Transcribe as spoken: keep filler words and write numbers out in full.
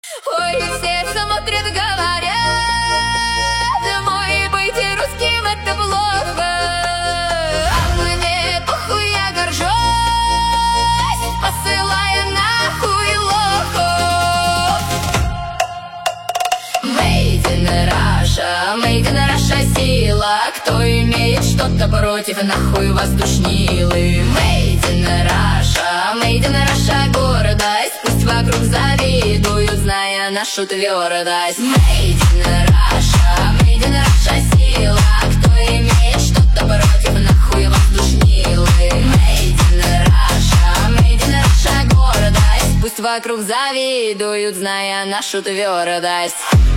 Ой, все смотрят, говорят, мой быть русским это плохо. А мне похуй, я горжусь, посылая нахуй лохов. Made in Russia, made in Russia сила. Кто имеет что-то против, нахуй вас душнилы. Made in Russia, made in Russia гордость. Пусть вокруг завидуют, зная нашу твердость. Made in Russia, made in Russia сила. Кто имеет что-то против, нахуй вас душнилы. Made in Russia, made in Russia гордость. Пусть вокруг завидуют, зная нашу твердость.